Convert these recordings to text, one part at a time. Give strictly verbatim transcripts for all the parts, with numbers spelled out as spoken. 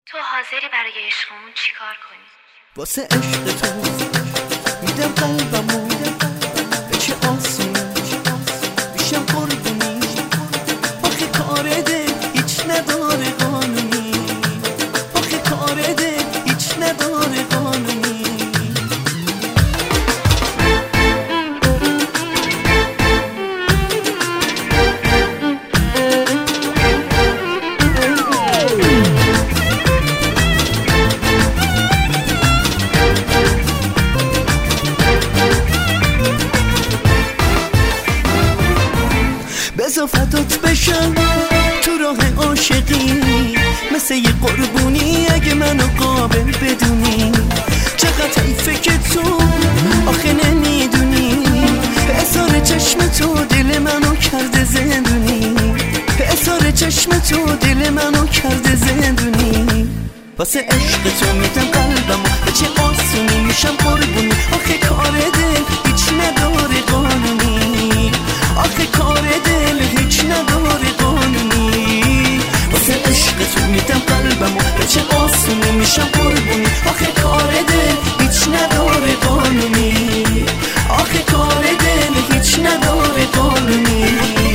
تو حاضری برای عشقمون چیکار کنی؟ واسه عشق تو میدم قلبمو، به چه آسونی میشم قربونی. آخه کار دل هیچ نداره قانونی، آخه کار دل هیچ نداره قانونی. بذار فدات بشم تو راه عاشقی، مثل یه قربونی اگه منو قابل بدونی. چقدر حیفه که تو آخه نمیدونی، احسان چشم تو دل منو کرده زندونی، احسان چشم تو دل منو کرده زندونی. واسه عشق تو میدم قلبمو، به چه آسونی میشم قربونی. آخه کار دل هیچ نداره قانونی، آخه کار دل هیچ نداره قانونی. واسه عشق تو میدم قلبمو، به چه آسونی میشم قربونی. آخه کار دل هیچ نداره قانونی، آخه کار دل هیچ نداره قانونی.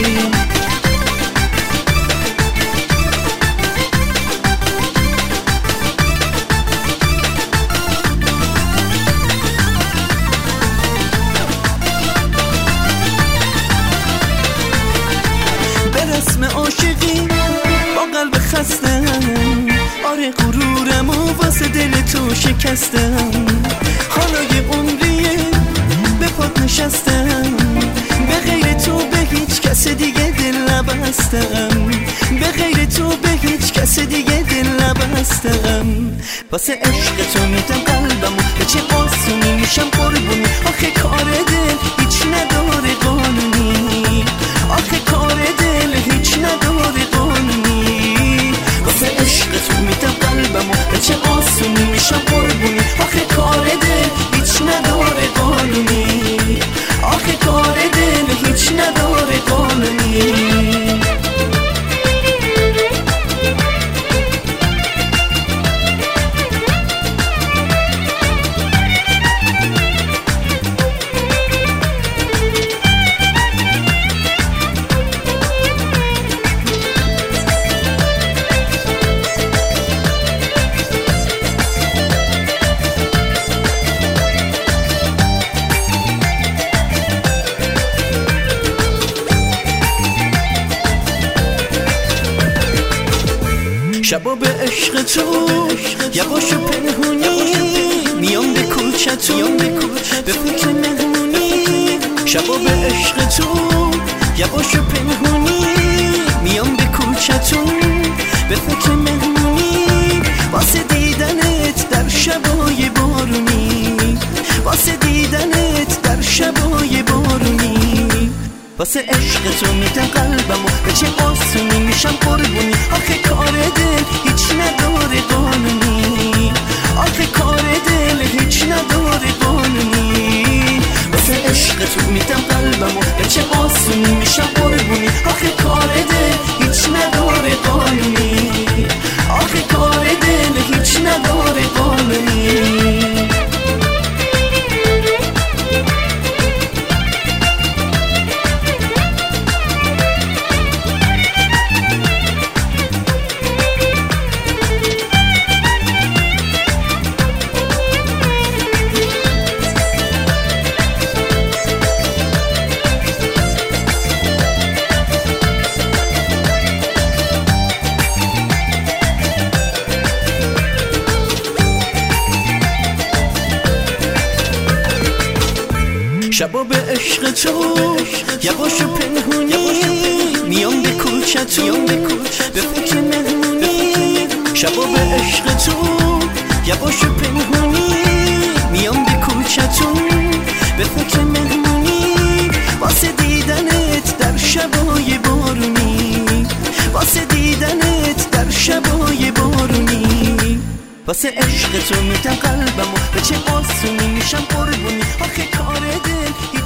رسم عاشقی با قلب خستم، آره غرورمو واسه دل تو شکستم. حالا یه عمریه به پات نشستم، به غیر تو به هیچ کس دیگه دل نبستم، به غیر تو به هیچ کس دیگه دل نبستم. واسه عشق تو میدم قلبمو، به چه آسونی میشم قربونی. آخه کار دل هیچ نداره قانونی، آخه کار دل هیچ نداره قانونی. واسه عشق تو میدم قلبمو، به چه آسونی میشم قربونی. آخه کار دل هیچ نداره قانونی، آخه کار دل هیچ نداره قانونی. شبا به عشق تو یواش و پنهونی، میام به کوچتون به فکر مهمونی. شبا به عشق تو یواش و پنهونی، میام به کوچتون به فکر مهمونی. واسه دیدنت در شبای بارونی، واسه دیدنت در شبای بارونی. واسه عشق تو میدم قلبمو، به چه آسونی میشم قربونی. آخه کار دل هیچ نداره قانونی، آخه کار دل هیچ نداره قانونی. واسه عشق تو میدم قلبمو، به چه آسونی میشم قربونی. آخه کار دل هیچ نداره قانونی، آخه کار دل هیچ نداره قانونی. شبا به عشق تو یواش و پنهونی، میام به کوچتون به فکر مهمونی. شبا به عشق تو یواش و پنهونی، میام به کوچتون به فکر مهمونی. واسه دیدنت در شبای بارونی، واسه دیدنت در شبای بارونی. واسه عشق تو میدم قلبمو، به چه آسونی میشم قربونی. آخه کار دل